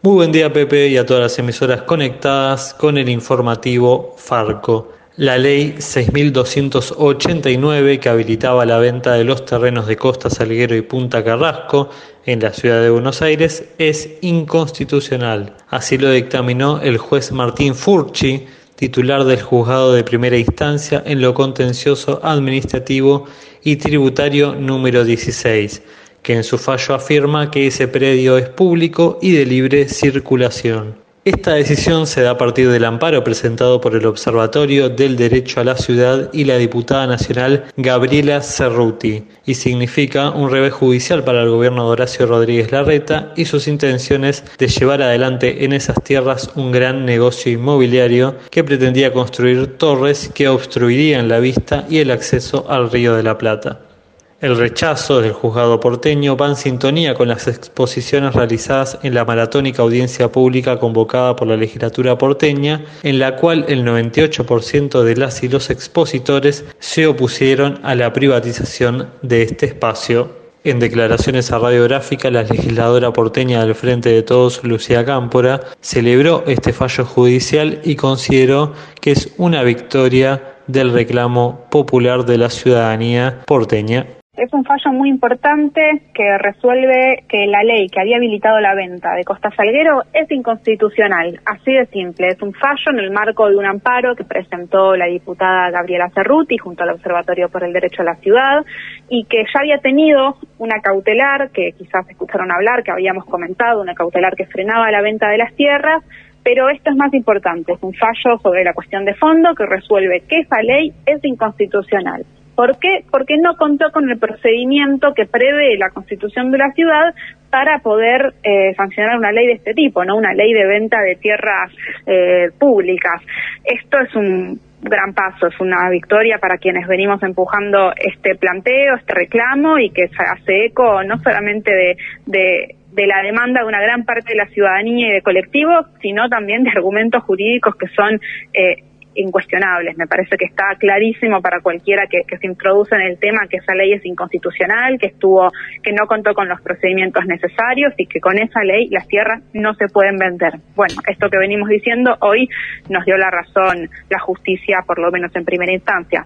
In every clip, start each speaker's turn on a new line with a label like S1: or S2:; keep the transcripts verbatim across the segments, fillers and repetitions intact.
S1: Muy buen día, Pepe, y a todas las emisoras conectadas con el informativo Farco. La ley seis mil doscientos ochenta y nueve, que habilitaba la venta de los terrenos de Costa Salguero y Punta Carrasco en la ciudad de Buenos Aires, es inconstitucional. Así lo dictaminó el juez Martín Furchi, titular del Juzgado de Primera Instancia en lo Contencioso Administrativo y Tributario número dieciséis, que en su fallo afirma que ese predio es público y de libre circulación. Esta decisión se da a partir del amparo presentado por el Observatorio del Derecho a la Ciudad y la diputada nacional Gabriela Cerruti, y significa un revés judicial para el gobierno de Horacio Rodríguez Larreta y sus intenciones de llevar adelante en esas tierras un gran negocio inmobiliario que pretendía construir torres que obstruirían la vista y el acceso al Río de la Plata. El rechazo del juzgado porteño va en sintonía con las exposiciones realizadas en la maratónica audiencia pública convocada por la legislatura porteña, en la cual el noventa y ocho por ciento de las y los expositores se opusieron a la privatización de este espacio. En declaraciones a Radiográfica, la legisladora porteña del Frente de Todos, Lucía Cámpora, celebró este fallo judicial y consideró que es una victoria del reclamo popular de la ciudadanía porteña.
S2: Es un fallo muy importante que resuelve que la ley que había habilitado la venta de Costa Salguero es inconstitucional, así de simple. Es un fallo en el marco de un amparo que presentó la diputada Gabriela Cerruti junto al Observatorio por el Derecho a la Ciudad, y que ya había tenido una cautelar, que quizás escucharon hablar, que habíamos comentado, una cautelar que frenaba la venta de las tierras, pero esto es más importante, es un fallo sobre la cuestión de fondo que resuelve que esa ley es inconstitucional. ¿Por qué? Porque no contó con el procedimiento que prevé la Constitución de la ciudad para poder eh, sancionar una ley de este tipo, no una ley de venta de tierras eh, públicas. Esto es un gran paso, es una victoria para quienes venimos empujando este planteo, este reclamo, y que se hace eco no solamente de, de de la demanda de una gran parte de la ciudadanía y de colectivos, sino también de argumentos jurídicos que son eh, incuestionables. Me parece que está clarísimo para cualquiera que, que se introduce en el tema que esa ley es inconstitucional, que estuvo, que no contó con los procedimientos necesarios y que con esa ley las tierras no se pueden vender. Bueno, esto que venimos diciendo hoy nos dio la razón la justicia, por lo menos en primera instancia.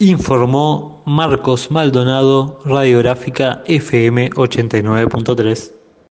S1: Informó Marcos Maldonado, Radiográfica F M ochenta y nueve punto tres.